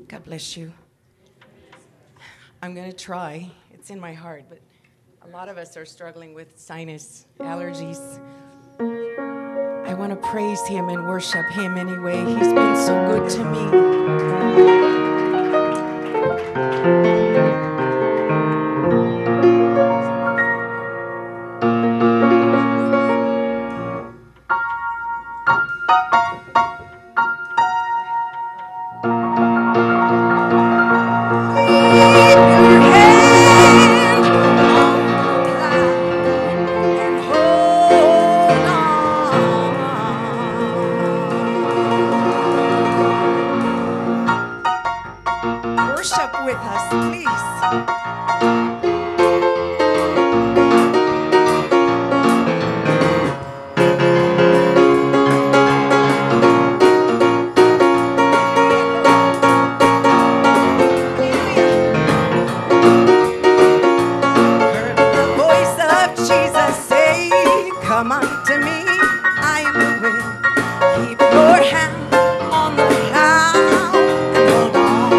God bless you. I'm going to try. It's in my heart, but a lot of us are struggling with sinus allergies. I want to praise him and worship him anyway. He's been so good to me. Worship with us, please. Heard the voice of Jesus say, "Come unto me, I am the way. Keep your hand on the plow and hold on.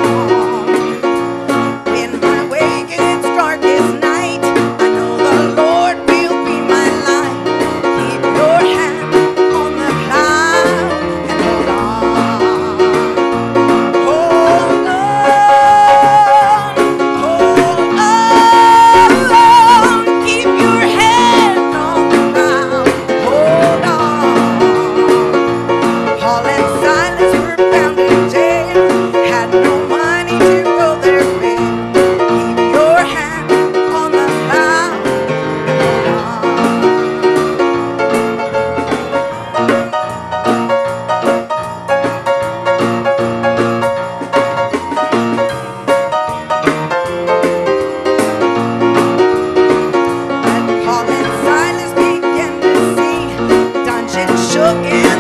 When my way gets dark as night, I know the Lord will be my light. Keep your hand on the plow and hold on. Hold on, hold on. Keep your hand on the plow. Hold on. Paul and Silas were bound in jail, had no money to go their way. Keep your hand on the plow and hold But Paul and Silas began to see dungeon shook and